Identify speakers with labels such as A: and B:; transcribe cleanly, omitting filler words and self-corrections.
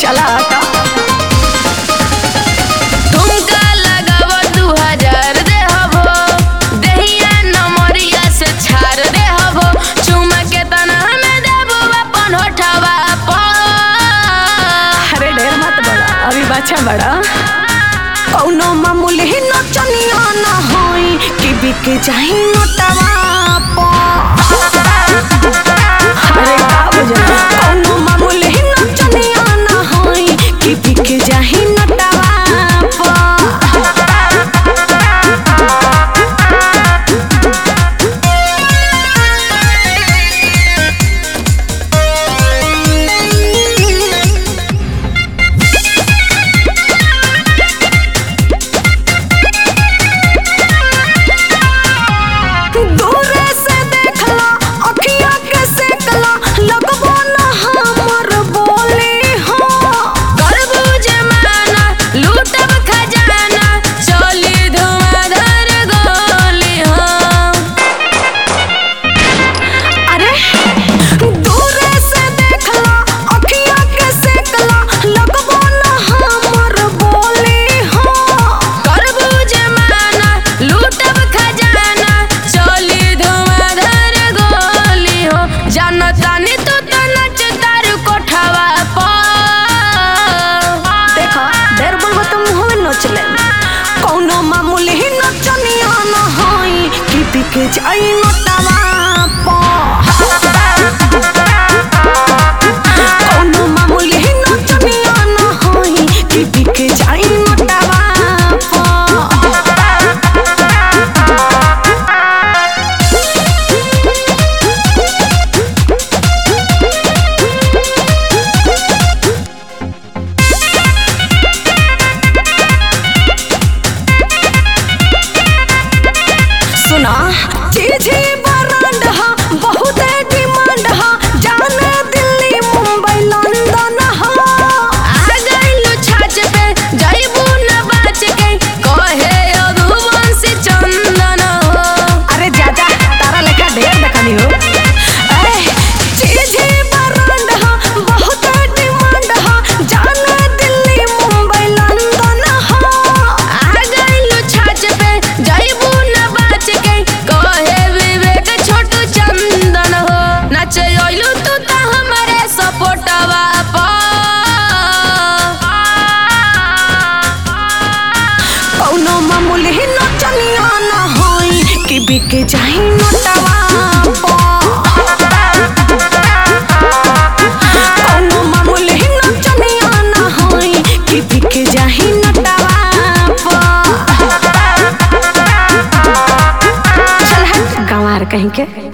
A: चला हटा
B: तुमका लगाव 2000 दे हबो देहिया नमरिया से छाड़ दे हबो चुमा के तना में देबो अपन होठवा पर।
A: अरे ढेर मत बड़ा अभी बच्चा बड़ा कौनो मामूली नचनिया ना होई कि बिक जाही नोटवा अरे का बुझला कौनो मामूली नचनिया ना होई कि बिक जाही नोटवा कौनो मामूली नचनिया ना होई कि बिक जाई नोटवा कौनो मामूली नचनिया ना होई कि बिक जाई नोटवा सुना चीज़ी ब्रांड हा बहुत डिमांड हा जाने दिल्ली मुंबई लंदन हा
B: आ गइलू छाछ पे जाइबू न बाच के कहे रघुवंशी चंदन हो।
A: अरे जाजा तारा लेखा ढेर देखनी हो चीज़ी ब्रांड हा बहुत डिमांड हा जाने दिल्ली मुंबई लंदन हा
B: आ गइलू छाछ पे जाइबू न बाच के कहे विवेक छोटू चंदन हो। नाचे आइलू तू त हमारे सपोर्टवा पर।
A: कौनो मामूली नचनिया ना होई कि बिक जाही नोटवा कौनो मामूली नचनिया ना होई कि बिक जाही नोटवा चल हट गंवार कहीं के।